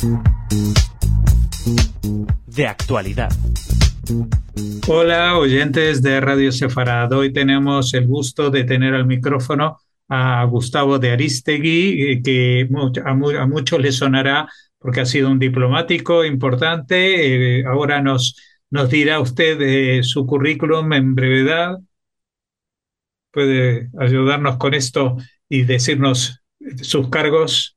De actualidad. Hola, oyentes de Radio Sefarad. Hoy tenemos el gusto de tener al micrófono a Gustavo de Arístegui, que a muchos les sonará porque ha sido un diplomático importante. Ahora nos dirá usted su currículum en brevedad. ¿Puede ayudarnos con esto y decirnos sus cargos?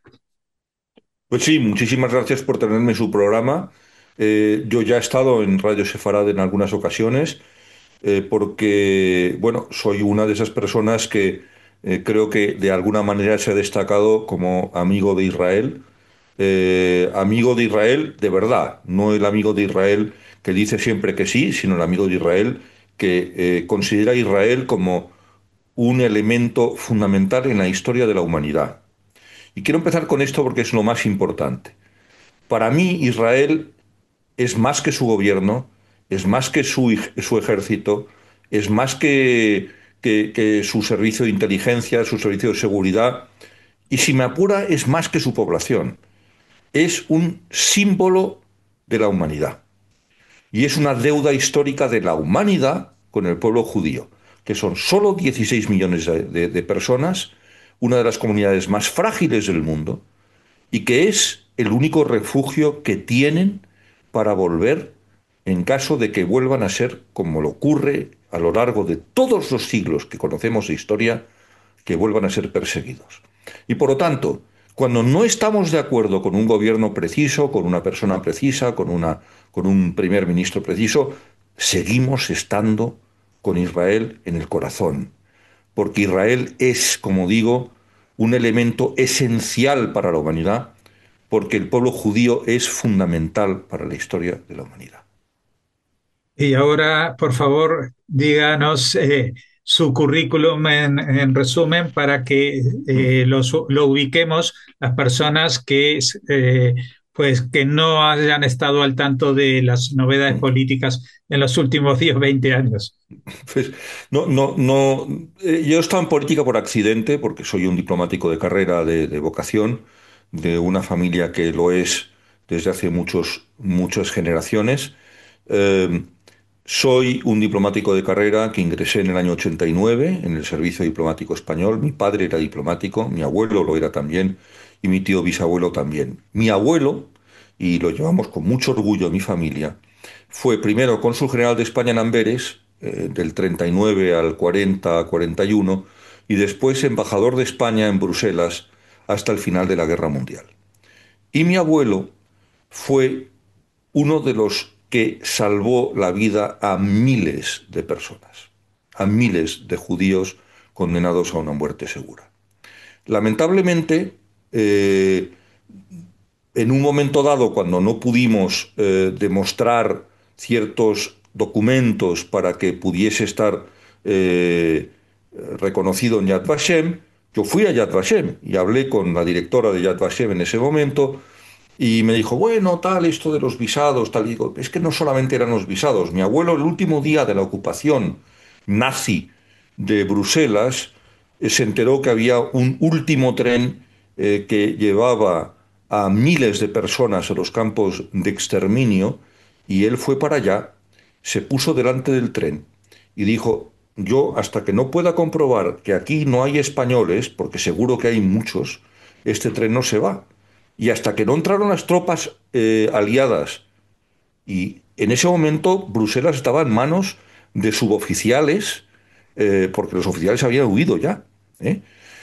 Pues sí, muchísimas gracias por tenerme en su programa. Yo ya he estado en Radio Sefarad en algunas ocasiones, porque, bueno, soy una de esas personas que creo que de alguna manera se ha destacado como amigo de Israel. Amigo de Israel de verdad, no el amigo de Israel que dice siempre que sí, sino el amigo de Israel que considera a Israel como un elemento fundamental en la historia de la humanidad. Y quiero empezar con esto porque es lo más importante. Para mí, Israel es más que su gobierno, es más que su ejército, es más que su servicio de inteligencia, su servicio de seguridad, y si me apura, es más que su población. Es un símbolo de la humanidad. Y es una deuda histórica de la humanidad con el pueblo judío, que son solo 16 millones de personas, una de las comunidades más frágiles del mundo, y que es el único refugio que tienen para volver en caso de que vuelvan a ser, como lo ocurre a lo largo de todos los siglos que conocemos de historia, que vuelvan a ser perseguidos. Y por lo tanto, cuando no estamos de acuerdo con un gobierno preciso, con una persona precisa, con un primer ministro preciso, seguimos estando con Israel en el corazón, porque Israel es, como digo, un elemento esencial para la humanidad, porque el pueblo judío es fundamental para la historia de la humanidad. Y ahora, por favor, díganos su currículum en resumen para que lo ubiquemos las personas pues, que no hayan estado al tanto de las novedades políticas en los últimos 10, 20 años. Pues, no, yo he estado en política por accidente, porque soy un diplomático de carrera, de vocación, de una familia que lo es desde hace muchas generaciones. Eh, Soy un diplomático de carrera que ingresé en el año 89 en el Servicio Diplomático Español. Mi padre era diplomático, mi abuelo lo era también y mi tío bisabuelo también. Mi abuelo, y lo llevamos con mucho orgullo en mi familia, fue primero cónsul general de España en Amberes, del 39 al 40-41, y después embajador de España en Bruselas hasta el final de la Guerra Mundial. Y mi abuelo fue uno de los que salvó la vida a miles de personas, a miles de judíos condenados a una muerte segura. Lamentablemente, en un momento dado, cuando no pudimos demostrar ciertos documentos para que pudiese estar reconocido en Yad Vashem, yo fui a Yad Vashem y hablé con la directora de Yad Vashem en ese momento y me dijo, bueno, tal, esto de los visados, tal. Y digo, es que no solamente eran los visados. Mi abuelo, el último día de la ocupación nazi de Bruselas, se enteró que había un último tren que llevaba a miles de personas a los campos de exterminio, y él fue para allá, se puso delante del tren y dijo, yo hasta que no pueda comprobar que aquí no hay españoles, porque seguro que hay muchos, este tren no se va. Y hasta que no entraron las tropas aliadas, y en ese momento Bruselas estaba en manos de suboficiales, porque los oficiales habían huido ya. ¿eh?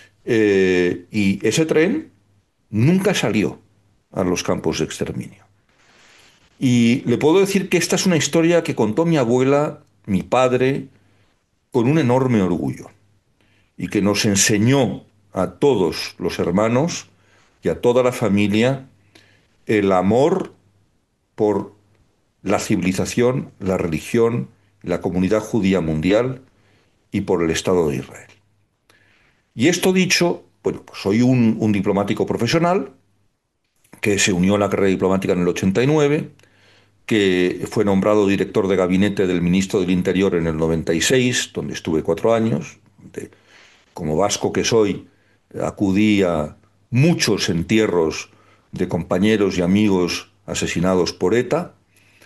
Y ese tren nunca salió a los campos de exterminio. Y le puedo decir que esta es una historia que contó mi abuela, mi padre, con un enorme orgullo, y que nos enseñó a todos los hermanos y a toda la familia el amor por la civilización, la religión, la comunidad judía mundial y por el Estado de Israel. Y esto dicho, bueno, pues soy un diplomático profesional que se unió a la carrera diplomática en el 89, que fue nombrado director de gabinete del ministro del Interior en el 96, donde estuve 4 años. Como vasco que soy, acudí a muchos entierros de compañeros y amigos asesinados por ETA.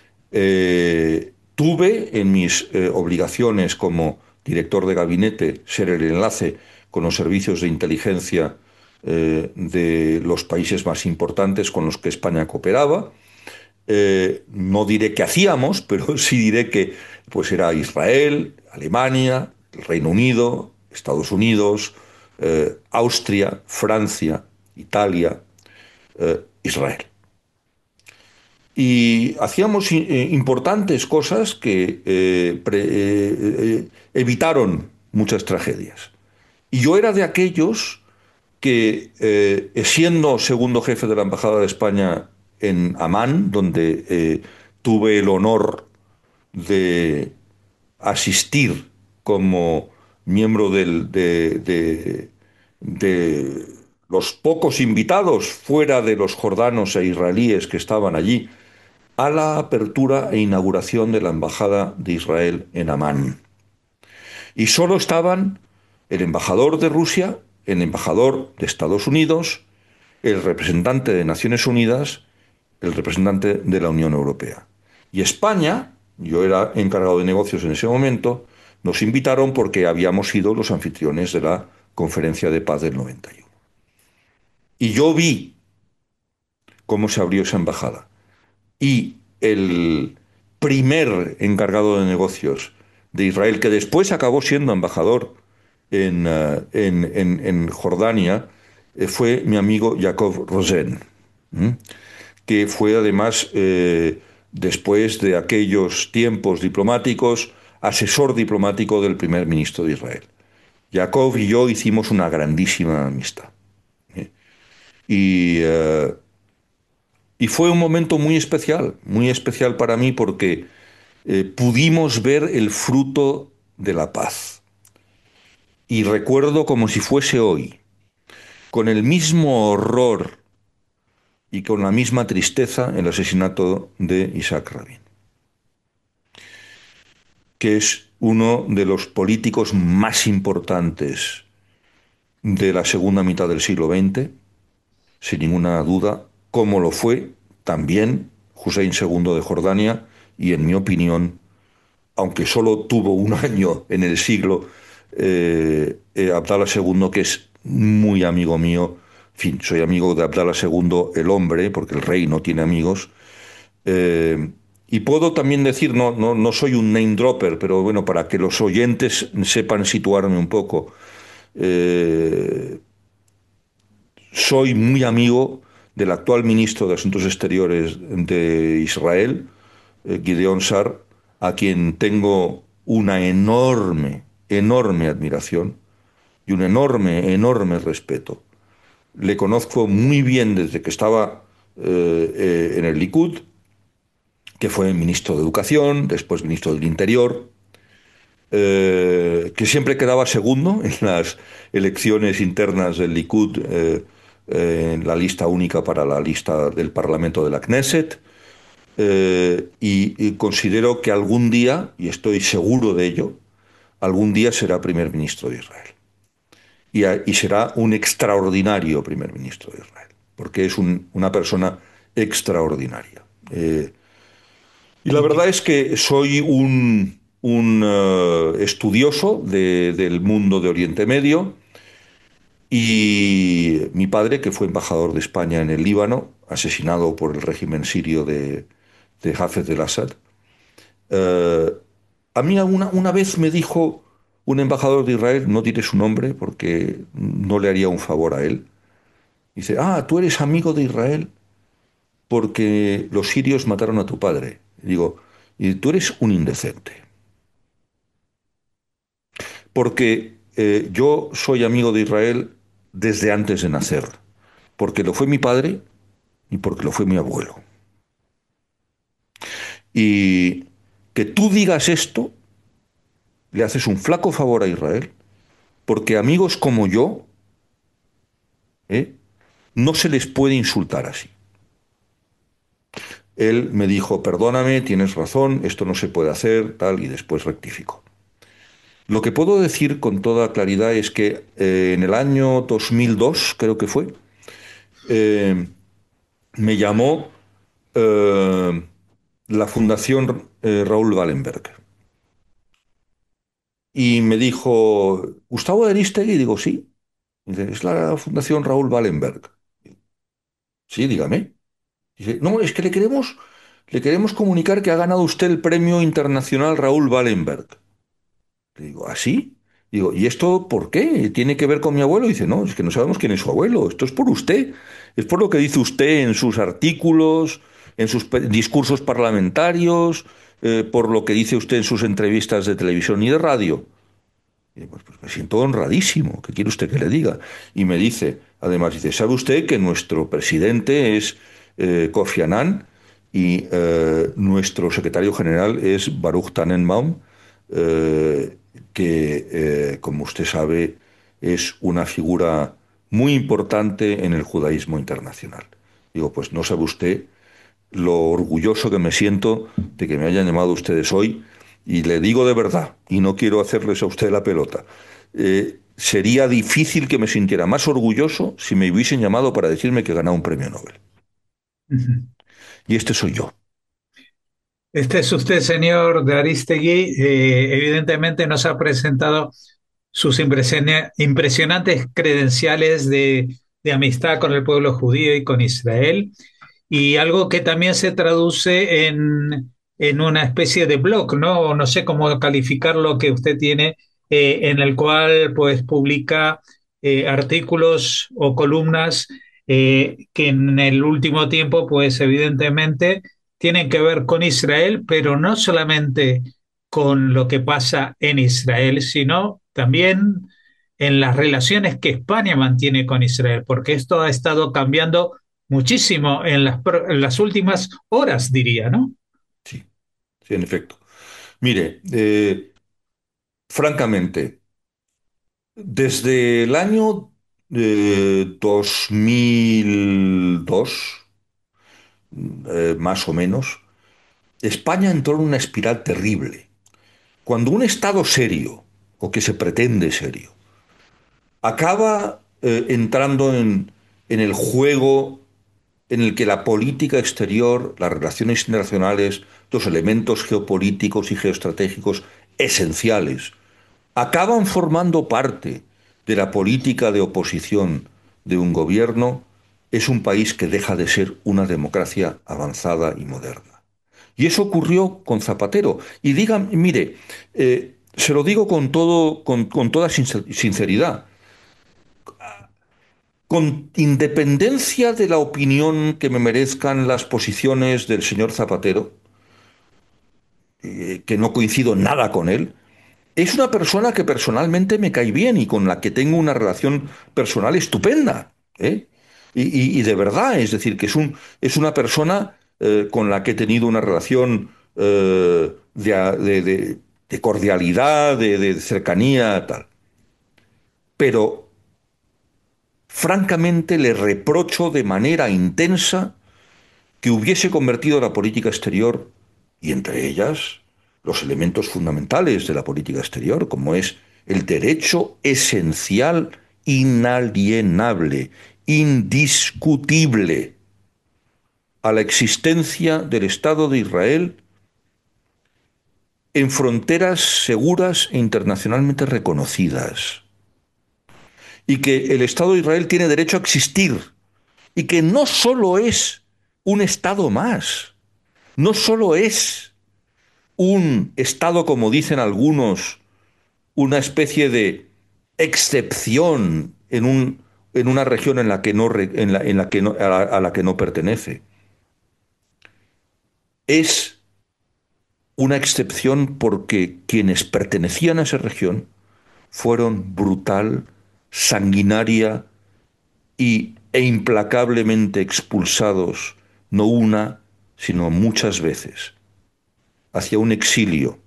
Tuve en mis obligaciones como director de gabinete ser el enlace con los servicios de inteligencia de los países más importantes con los que España cooperaba. No diré qué hacíamos, pero sí diré que pues era Israel, Alemania, el Reino Unido, Estados Unidos, Austria, Francia, Italia, Israel. Y hacíamos importantes cosas que evitaron muchas tragedias. Y yo era de aquellos que, siendo segundo jefe de la Embajada de España en Amán, donde tuve el honor de asistir como miembro de los pocos invitados fuera de los jordanos e israelíes que estaban allí, a la apertura e inauguración de la Embajada de Israel en Amán. Y solo estaban el embajador de Rusia, el embajador de Estados Unidos, el representante de Naciones Unidas, el representante de la Unión Europea. Y España, yo era encargado de negocios en ese momento, nos invitaron porque habíamos sido los anfitriones de la Conferencia de Paz del 91. Y yo vi cómo se abrió esa embajada. Y el primer encargado de negocios de Israel, que después acabó siendo embajador en Jordania, fue mi amigo Yaakov Rosen, que fue además, después de aquellos tiempos diplomáticos, asesor diplomático del primer ministro de Israel. Yaakov y yo hicimos una grandísima amistad. ¿Eh? Y, uh, y fue un momento muy especial para mí porque pudimos ver el fruto de la paz. Y recuerdo como si fuese hoy, con el mismo horror y con la misma tristeza, el asesinato de Isaac Rabin, que es uno de los políticos más importantes de la segunda mitad del siglo XX, sin ninguna duda, como lo fue también Hussein II de Jordania y, en mi opinión, aunque solo tuvo un año en el siglo, Abdallah II, que es muy amigo mío. En fin, soy amigo de Abdallah II, el hombre, porque el rey no tiene amigos. Y puedo también decir, no soy un name dropper, pero bueno, para que los oyentes sepan situarme un poco, soy muy amigo del actual ministro de Asuntos Exteriores de Israel, Gideon Sar, a quien tengo una enorme admiración y un enorme respeto. Le conozco muy bien desde que estaba en el Likud, que fue ministro de Educación, después ministro del Interior, que siempre quedaba segundo en las elecciones internas del Likud, en la lista única para la lista del Parlamento de la Knesset. Y considero que algún día, y estoy seguro de ello, algún día será primer ministro de Israel. Y será un extraordinario primer ministro de Israel, porque es una persona extraordinaria. Y la verdad es que soy un estudioso del mundo de Oriente Medio, y mi padre, que fue embajador de España en el Líbano, asesinado por el régimen sirio de Hafez el-Assad. Eh, a mí una vez me dijo un embajador de Israel, no diré su nombre porque no le haría un favor a él. Dice, tú eres amigo de Israel porque los sirios mataron a tu padre. Y digo, y tú eres un indecente. Porque yo soy amigo de Israel desde antes de nacer. Porque lo fue mi padre y porque lo fue mi abuelo. Y que tú digas esto, le haces un flaco favor a Israel, porque amigos como yo, ¿eh? no se les puede insultar así. Él me dijo, perdóname, tienes razón, esto no se puede hacer, tal, y después rectificó. Lo que puedo decir con toda claridad es que en el año 2002, creo que fue, me llamó eh, la Fundación Raúl Wallenberg y me dijo, ¿Gustavo de Aristegui? Y digo, sí. Dice, es la Fundación Raúl Wallenberg. Sí, dígame. Dice, no, es que le queremos comunicar que ha ganado usted el Premio Internacional Raúl Wallenberg. Le digo, ¿así? Digo, ¿y esto por qué? ¿Tiene que ver con mi abuelo? Dice, no, es que no sabemos quién es su abuelo. Esto es por usted. Es por lo que dice usted en sus artículos, en sus discursos parlamentarios, por lo que dice usted en sus entrevistas de televisión y de radio. Y pues me siento honradísimo. ¿Qué quiere usted que le diga? Y me dice, además, dice, ¿sabe usted que nuestro presidente es Kofi Annan y nuestro secretario general es Baruch Tannenbaum, eh, como usted sabe, es una figura muy importante en el judaísmo internacional? Digo, pues no sabe usted lo orgulloso que me siento de que me hayan llamado ustedes hoy, y le digo de verdad, y no quiero hacerles a usted la pelota, sería difícil que me sintiera más orgulloso si me hubiesen llamado para decirme que he ganado un premio Nobel. Ujú. Y este soy yo. Este es usted, señor de Aristegui. Evidentemente nos ha presentado sus impresionantes credenciales de amistad con el pueblo judío y con Israel, y algo que también se traduce en una especie de blog, ¿no? No sé cómo calificar lo que usted tiene, en el cual pues publica artículos o columnas que en el último tiempo pues evidentemente tienen que ver con Israel, pero no solamente con lo que pasa en Israel, sino también en las relaciones que España mantiene con Israel, porque esto ha estado cambiando muchísimo en las últimas horas, diría, ¿no? Sí, sí, en efecto. Mire, francamente, desde el año 2002, más o menos, España entró en una espiral terrible. Cuando un Estado serio, o que se pretende serio, acaba entrando en el juego en el que la política exterior, las relaciones internacionales, los elementos geopolíticos y geoestratégicos esenciales, acaban formando parte de la política de oposición de un gobierno, es un país que deja de ser una democracia avanzada y moderna. Y eso ocurrió con Zapatero. Y digan, mire, se lo digo con toda sinceridad, con independencia de la opinión que me merezcan las posiciones del señor Zapatero, que no coincido nada con él, es una persona que personalmente me cae bien y con la que tengo una relación personal estupenda, ¿eh? Y de verdad, es decir, que es una persona con la que he tenido una relación de cordialidad, de cercanía, tal. Pero francamente le reprocho de manera intensa que hubiese convertido la política exterior, y entre ellas los elementos fundamentales de la política exterior, como es el derecho esencial, inalienable, indiscutible a la existencia del Estado de Israel en fronteras seguras e internacionalmente reconocidas, y que el Estado de Israel tiene derecho a existir, y que no solo es un Estado más, no solo es un Estado, como dicen algunos, una especie de excepción en una región en la que no, en la que no, a la que no pertenece. Es una excepción porque quienes pertenecían a esa región fueron brutal, sanguinaria e implacablemente expulsados, no una, sino muchas veces, hacia un exilio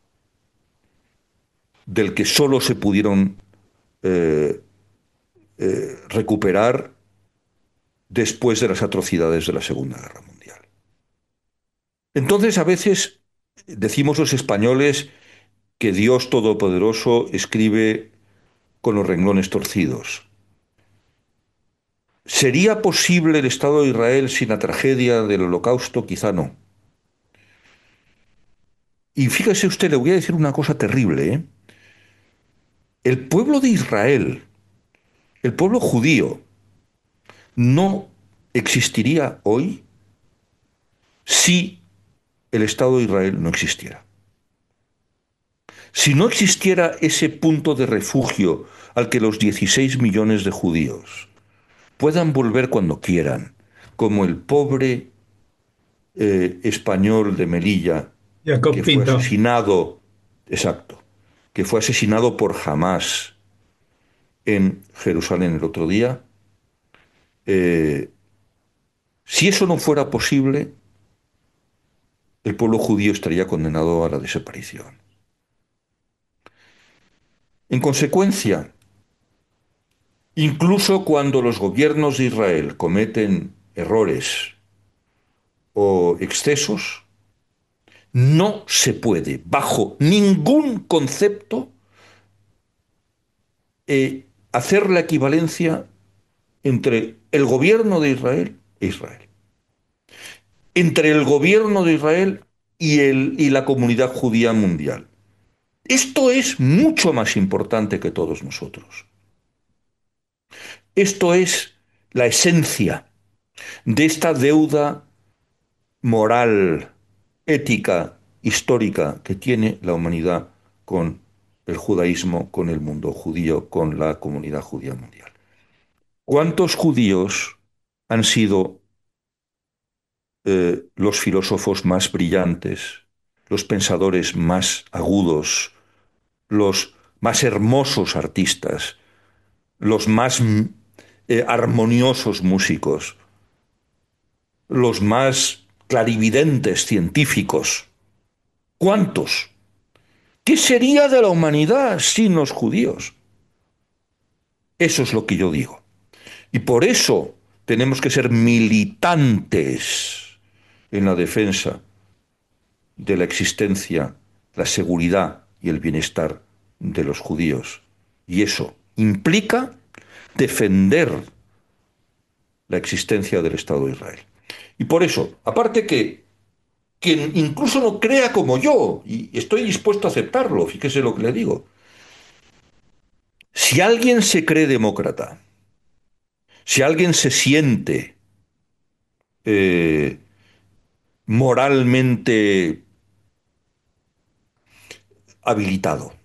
del que solo se pudieron eh, recuperar después de las atrocidades de la Segunda Guerra Mundial. Entonces, a veces decimos los españoles que Dios Todopoderoso escribe con los renglones torcidos. ¿Sería posible el Estado de Israel sin la tragedia del Holocausto? Quizá no. Y fíjese usted, le voy a decir una cosa terrible, ¿eh? El pueblo de Israel, el pueblo judío, no existiría hoy si el Estado de Israel no existiera. Si no existiera ese punto de refugio al que los 16 millones de judíos puedan volver cuando quieran, como el pobre español de Melilla Jacob que fue Pinto. asesinado, exacto, que fue asesinado por Hamas en Jerusalén el otro día, eh, si eso no fuera posible, el pueblo judío estaría condenado a la desaparición. En consecuencia, incluso cuando los gobiernos de Israel cometen errores o excesos, no se puede, bajo ningún concepto, hacer la equivalencia entre el gobierno de Israel e Israel. Entre el gobierno de Israel y la comunidad judía mundial. Esto es mucho más importante que todos nosotros. Esto es la esencia de esta deuda moral, ética, histórica que tiene la humanidad con el judaísmo, con el mundo judío, con la comunidad judía mundial. ¿Cuántos judíos han sido los filósofos más brillantes, los pensadores más agudos, los más hermosos artistas, los más armoniosos músicos, los más clarividentes científicos? ¿Cuántos? ¿Qué sería de la humanidad sin los judíos? Eso es lo que yo digo. Y por eso tenemos que ser militantes en la defensa de la existencia, la seguridad y el bienestar de los judíos. Y eso implica defender la existencia del Estado de Israel. Y por eso, aparte que quien incluso no crea como yo, y estoy dispuesto a aceptarlo, fíjese lo que le digo, si alguien se cree demócrata, si alguien se siente eh, moralmente habilitado,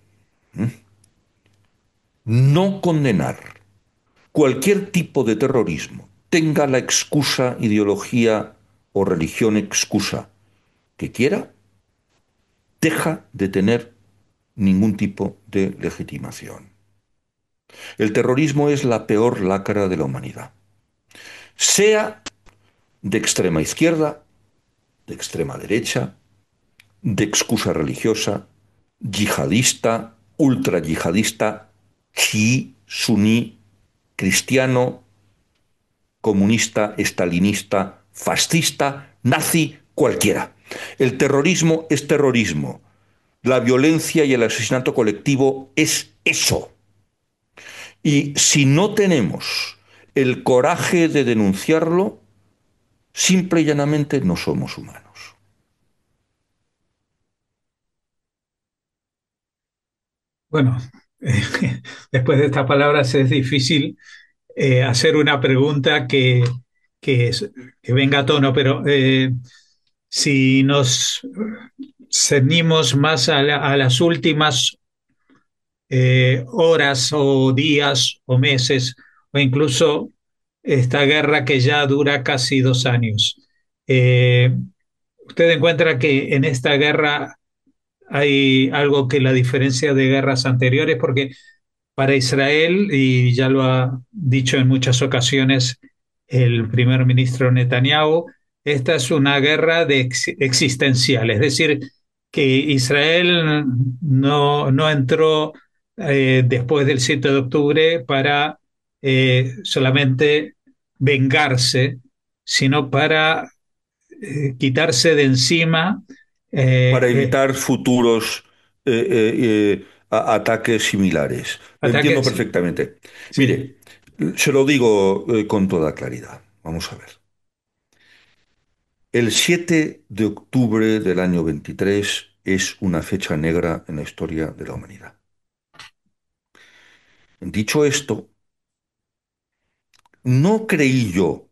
no condenar cualquier tipo de terrorismo, tenga la excusa, ideología o religión excusa que quiera, deja de tener ningún tipo de legitimación. El terrorismo es la peor lacra de la humanidad, sea de extrema izquierda, de extrema derecha, de excusa religiosa, yihadista, ultra yihadista, chií, suní, cristiano, comunista, estalinista, fascista, nazi, cualquiera. El terrorismo es terrorismo. La violencia y el asesinato colectivo es eso. Y si no tenemos el coraje de denunciarlo, simple y llanamente no somos humanos. Bueno, después de estas palabras es difícil hacer una pregunta que venga a tono, pero si nos ceñimos más a las últimas horas o días o meses, o incluso esta guerra que ya dura casi 2 años, eh, ¿usted encuentra que en esta guerra hay algo que la diferencia de guerras anteriores? Porque para Israel, y ya lo ha dicho en muchas ocasiones el primer ministro Netanyahu, esta es una guerra existencial, es decir, que Israel no entró después del 7 de octubre para solamente vengarse, sino para quitarse de encima Para eh, evitar futuros ataques similares. Lo entiendo ataques. perfectamente. Sí, Mire, Se lo digo con toda claridad. Vamos a ver. El 7 de octubre del año 23 es una fecha negra en la historia de la humanidad. Dicho esto, no creí yo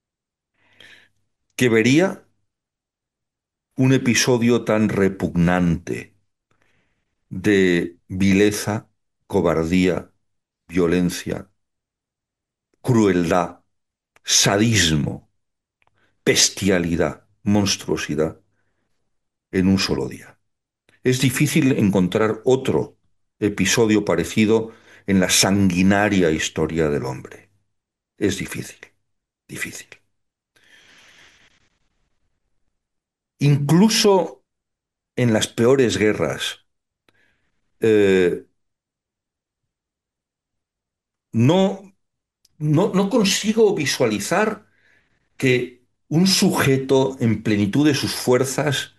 que vería un episodio tan repugnante de vileza, cobardía, violencia, crueldad, sadismo, bestialidad, monstruosidad en un solo día. Es difícil encontrar otro episodio parecido en la sanguinaria historia del hombre. Es difícil, difícil. Incluso en las peores guerras, eh, no, no consigo visualizar que un sujeto en plenitud de sus fuerzas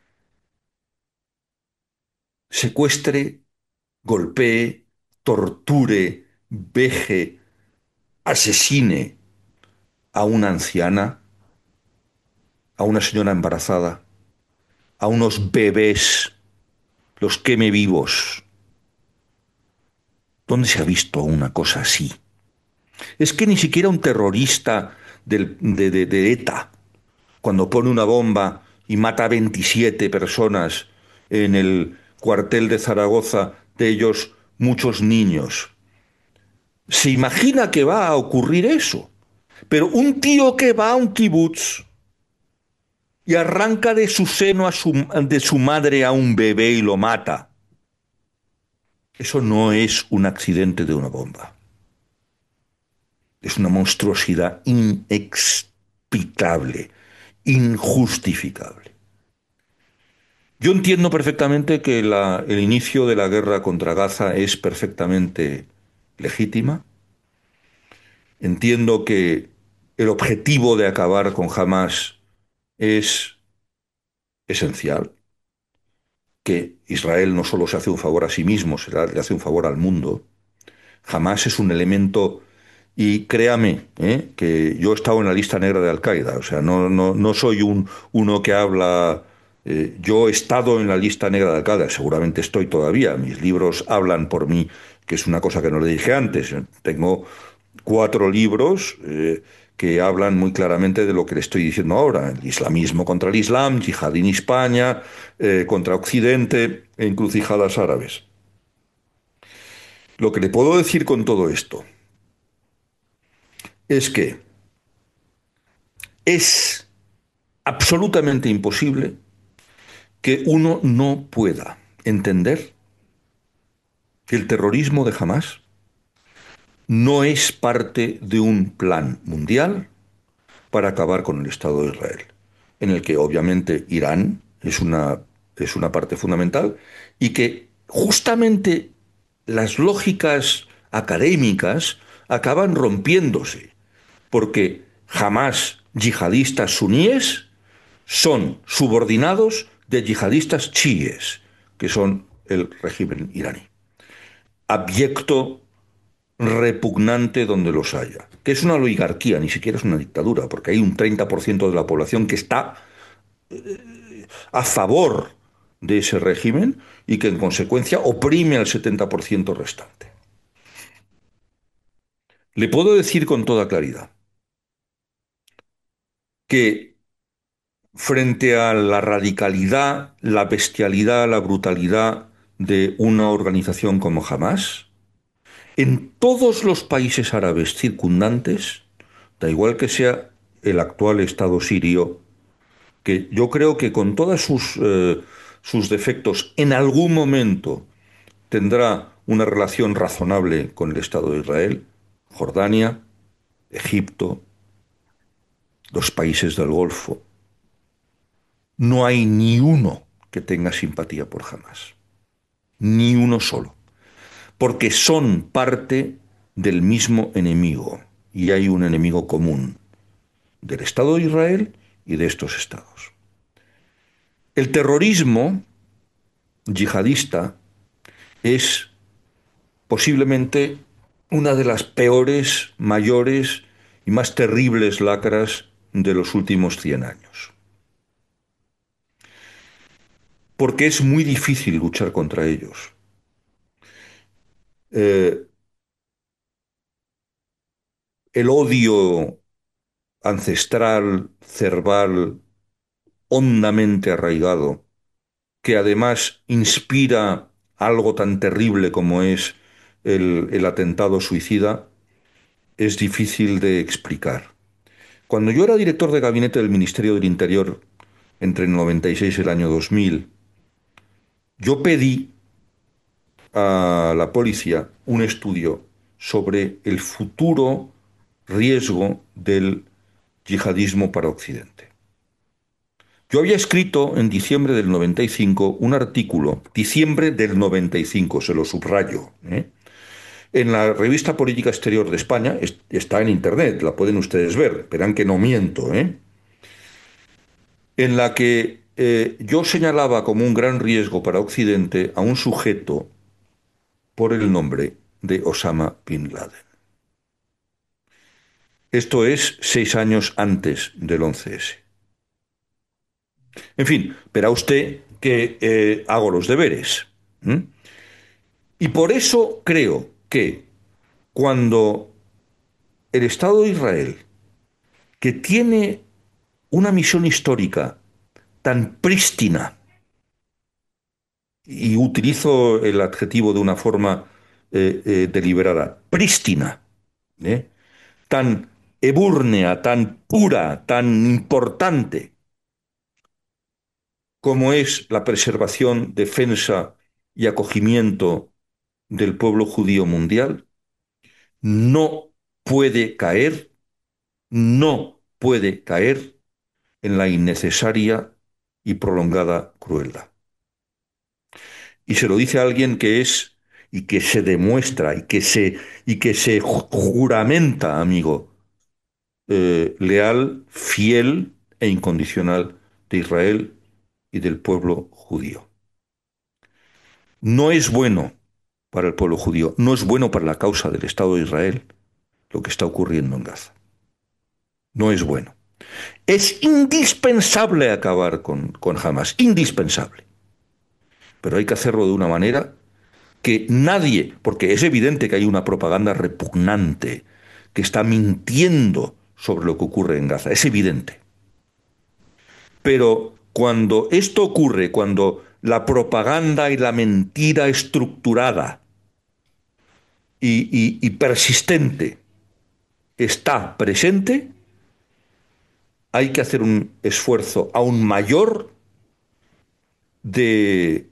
secuestre, golpee, torture, veje, asesine a una anciana, a una señora embarazada, a unos bebés, los queme vivos. ¿Dónde se ha visto una cosa así? Es que ni siquiera un terrorista de ETA, cuando pone una bomba y mata a 27 personas en el cuartel de Zaragoza, de ellos muchos niños, se imagina que va a ocurrir eso. Pero un tío que va a un kibutz y arranca de su seno de su madre a un bebé y lo mata, eso no es un accidente de una bomba. Es una monstruosidad inexplicable, injustificable. Yo entiendo perfectamente que el inicio de la guerra contra Gaza es perfectamente legítima. Entiendo que el objetivo de acabar con Hamas es esencial, que Israel no solo se hace un favor a sí mismo, le hace un favor al mundo. Hamas es un elemento, y créame, que yo he estado en la lista negra de Al-Qaeda, o sea, no soy uno que habla. Yo he estado en la lista negra de Al-Qaeda, seguramente estoy todavía, mis libros hablan por mí, que es una cosa que no le dije antes. Tengo 4 libros que hablan muy claramente de lo que le estoy diciendo ahora: el islamismo contra el Islam, Yihad en España, contra Occidente, encrucijadas árabes. Lo que le puedo decir con todo esto es que es absolutamente imposible que uno no pueda entender que el terrorismo de Hamas no es parte de un plan mundial para acabar con el Estado de Israel, en el que obviamente Irán es una parte fundamental y que justamente las lógicas académicas acaban rompiéndose, porque Hamas yihadistas suníes son subordinados de yihadistas chiíes, que son el régimen iraní. Abyecto, repugnante donde los haya. Que es una oligarquía, ni siquiera es una dictadura, porque hay un 30% de la población que está a favor de ese régimen y que en consecuencia oprime al 70% restante. Le puedo decir con toda claridad que frente a la radicalidad, la bestialidad, la brutalidad de una organización como Hamas, en todos los países árabes circundantes, da igual que sea el actual Estado sirio, que yo creo que con todos sus defectos en algún momento tendrá una relación razonable con el Estado de Israel, Jordania, Egipto, los países del Golfo. No hay ni uno que tenga simpatía por Hamas, ni uno solo, porque son parte del mismo enemigo y hay un enemigo común del Estado de Israel y de estos estados. El terrorismo yihadista es posiblemente una de las peores, mayores y más terribles lacras de los últimos 100 años. Porque es muy difícil luchar contra ellos. Eh, el odio ancestral, cerval, hondamente arraigado, que además inspira algo tan terrible como es el atentado suicida, es difícil de explicar. Cuando yo era director de gabinete del Ministerio del Interior entre el 96 y el año 2000, yo pedí a la policía un estudio sobre el futuro riesgo del yihadismo para Occidente. Yo había escrito en diciembre del 95 un artículo, diciembre del 95, se lo subrayo, en la revista Política Exterior de España, está en internet, la pueden ustedes ver, verán que no miento, en la que yo señalaba como un gran riesgo para Occidente a un sujeto por el nombre de Osama Bin Laden. Esto es 6 años antes del 11S. En fin, verá usted que hago los deberes. ¿Mm? Y por eso creo que cuando el Estado de Israel, que tiene una misión histórica tan prístina, y utilizo el adjetivo de una forma deliberada, prístina, ¿eh? Tan ebúrnea, tan pura, tan importante como es la preservación, defensa y acogimiento del pueblo judío mundial, no puede caer, no puede caer en la innecesaria y prolongada crueldad. Y se lo dice a alguien que es y que se demuestra y que se juramenta, amigo, leal, fiel e incondicional de Israel y del pueblo judío. No es bueno para el pueblo judío, no es bueno para la causa del Estado de Israel lo que está ocurriendo en Gaza. No es bueno. Es indispensable acabar con Hamas, indispensable. Pero hay que hacerlo de una manera que nadie, porque es evidente que hay una propaganda repugnante que está mintiendo sobre lo que ocurre en Gaza, es evidente. Pero cuando esto ocurre, cuando la propaganda y la mentira estructurada y persistente está presente, hay que hacer un esfuerzo aún mayor de,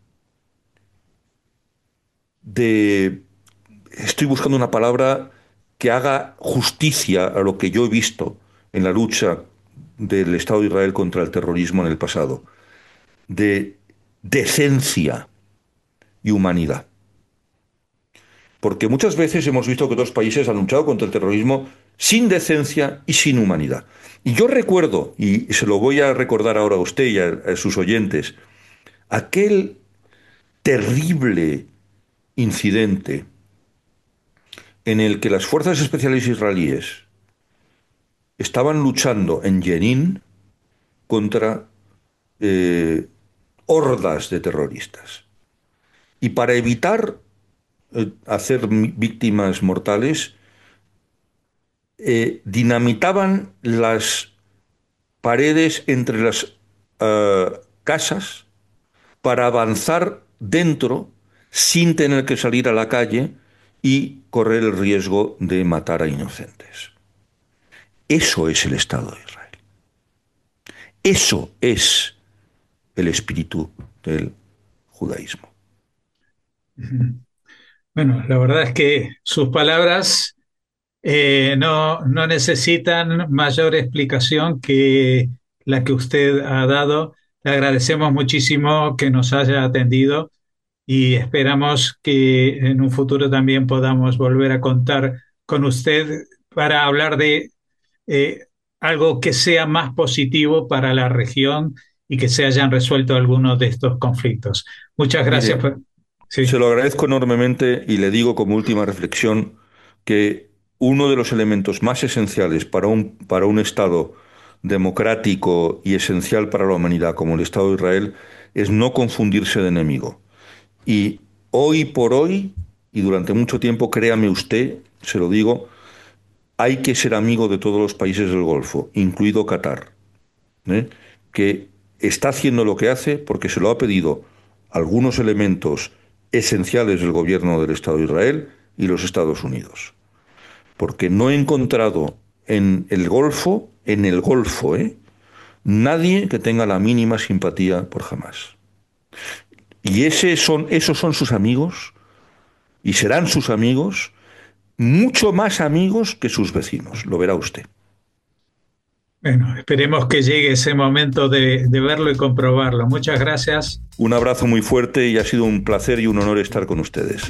de, estoy buscando una palabra que haga justicia a lo que yo he visto en la lucha del Estado de Israel contra el terrorismo en el pasado, de decencia y humanidad. Porque muchas veces hemos visto que otros países han luchado contra el terrorismo sin decencia y sin humanidad. Y yo recuerdo, y se lo voy a recordar ahora a usted y a sus oyentes, aquel terrible incidente en el que las fuerzas especiales israelíes estaban luchando en Jenin contra eh, hordas de terroristas. Y para evitar hacer víctimas mortales, dinamitaban las paredes entre las casas para avanzar dentro sin tener que salir a la calle y correr el riesgo de matar a inocentes. Eso es el Estado de Israel. Eso es el espíritu del judaísmo. Bueno, la verdad es que sus palabras no necesitan mayor explicación que la que usted ha dado. Le agradecemos muchísimo que nos haya atendido y esperamos que en un futuro también podamos volver a contar con usted para hablar de eh, algo que sea más positivo para la región y que se hayan resuelto algunos de estos conflictos. Muchas gracias. Mire, Sí. se lo agradezco enormemente y le digo como última reflexión, que uno de los elementos más esenciales para un Estado democrático y esencial para la humanidad como el Estado de Israel es no confundirse de enemigo. Y hoy por hoy, y durante mucho tiempo, créame usted, se lo digo, hay que ser amigo de todos los países del Golfo, incluido Qatar, ¿eh? Que está haciendo lo que hace porque se lo ha pedido algunos elementos esenciales del gobierno del Estado de Israel y los Estados Unidos. Porque no he encontrado en el Golfo, nadie que tenga la mínima simpatía por Hamás. Y esos son sus amigos y serán sus amigos, mucho más amigos que sus vecinos, lo verá usted. Bueno, esperemos que llegue ese momento de verlo y comprobarlo. Muchas gracias. Un abrazo muy fuerte y ha sido un placer y un honor estar con ustedes.